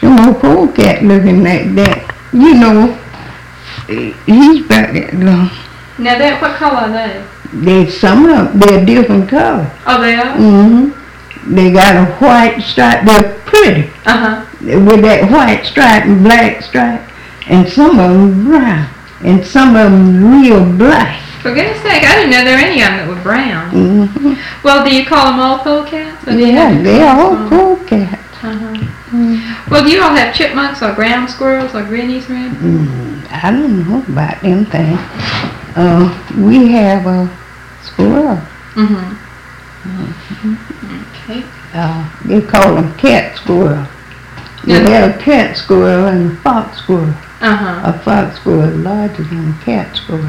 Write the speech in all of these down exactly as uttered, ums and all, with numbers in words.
Some old polecat looking like that. You know, he's about that long. Now, that, what color are they? There's some of them, they're different colors. Oh, they are? Mm-hmm. They got a white stripe. They're pretty. Uh-huh. With that white stripe and black stripe. And some of them brown. And some of them real black. For goodness sake, I didn't know there were any of them that were brown. Mm-hmm. Well, do you call them all polecats? Yeah, they're all polecats. Uh-huh. Mm. Well, do you all have chipmunks or ground squirrels or grinnies around? Mm, I don't know about them things. Uh, we have a squirrel. Mm-hmm. Mm-hmm. Okay. Uh, they call them cat squirrel. Yeah. They have a cat squirrel and a fox squirrel. Uh-huh. A fox squirrel is larger than a cat squirrel.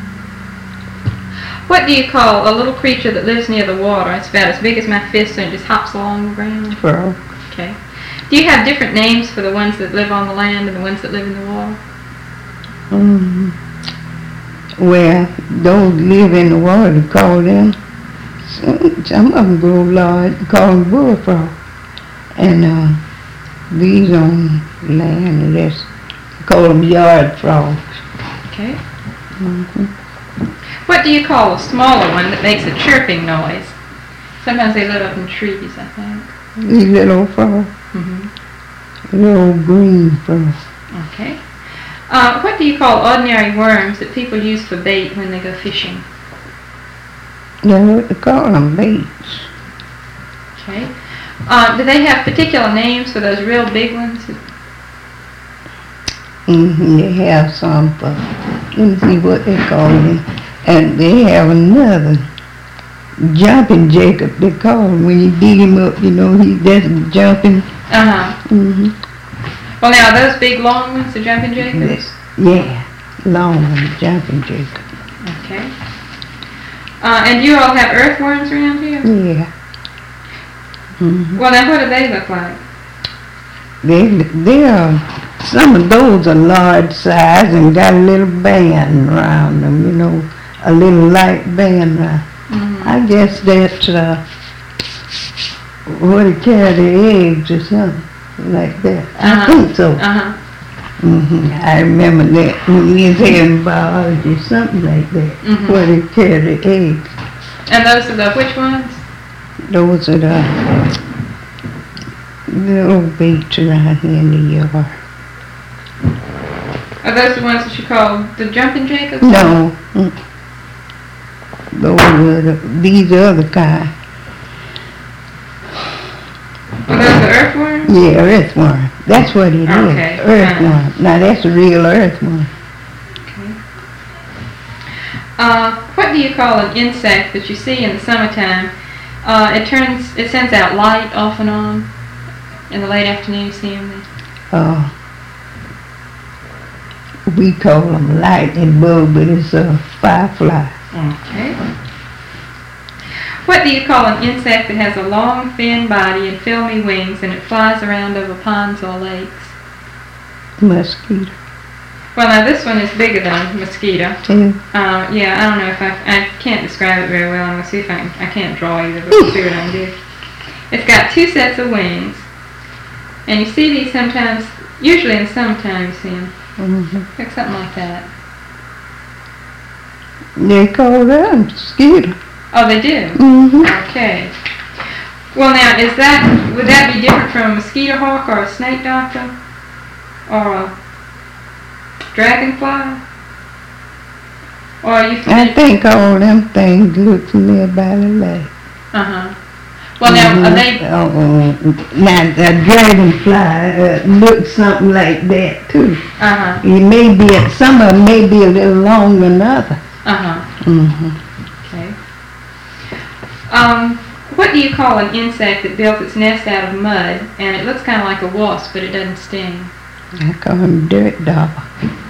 What do you call a little creature that lives near the water? It's about as big as my fist and it just hops along the ground. Frog. Okay. Do you have different names for the ones that live on the land and the ones that live in the water? Mm. Well, those live in the water, they call them, some, some of them grow large, they call them bullfrog. And uh, these on land, they call them yard frogs. Okay. Mm-hmm. What do you call a smaller one that makes a chirping noise? Sometimes they live up in trees, I think. These little frogs, Mm-hmm. little green frogs. Okay. Uh, what do you call ordinary worms that people use for bait when they go fishing? That's what they call them, baits. Okay. Uh, do they have particular names for those real big ones? Mm-hmm. They have some for, let me see what they call them. And they have another, jumping Jacob, they call him. When you beat him up, you know, he just jumping. Uh-huh. Mm-hmm. Well, now, are those big long ones, the jumping jacobs? Yeah, long one, jumping Jacob. Okay. Uh, and do you all have earthworms around here? Yeah. Mm-hmm. Well, now, what do they look like? They, they are, some of those are large size and got a little band around them, you know, a little light band around. Mm-hmm. I guess that's uh, what it carry the eggs or something like that. Uh-huh. I think so. Uh-huh. Mm-hmm. I remember that when we was having biology, something like that, Mm-hmm. where they carry the eggs. And those are the which ones? Those are the little baits around here in the yard. Are those the ones that you call the jumping jacobs? No. Mm. Those are the, these other kind. Are those the earthworms? Yeah, earthworm. That's what it Okay. is. Earthworm. Now that's a real earthworm. Okay. Uh, what do you call an insect that you see in the summertime? Uh, it turns, it sends out light off and on. In the late afternoon, you see them there. Uh, we call them lightning bug, but it's a firefly. Okay. What do you call an insect that has a long, thin body and filmy wings and it flies around over ponds or lakes? Mosquito. Well, now this one is bigger than a mosquito. Yeah. Uh, yeah, I don't know if I, I can't describe it very well. I'm going to see if I can, I can't draw either, but we'll see what I can do. It's got two sets of wings. And you see these sometimes, usually in the summertime you see them. Mm-hmm. Like something like that. They call that a mosquito. Oh, they do? Mm-hmm. Okay. Well, now, is that, would that be different from a mosquito hawk or a snake doctor? Or a dragonfly? Or are you I think all them things look to me about alike. Uh-huh. Well, now, mm-hmm. are they... Uh, now, a dragonfly uh, looks something like that, too. Uh-huh. It may be, some of them may be a little longer than others. Uh-huh. Mm-hmm. Okay. Um, what do you call an insect that builds its nest out of mud, and it looks kind of like a wasp, but it doesn't sting? I call them dirt dauber.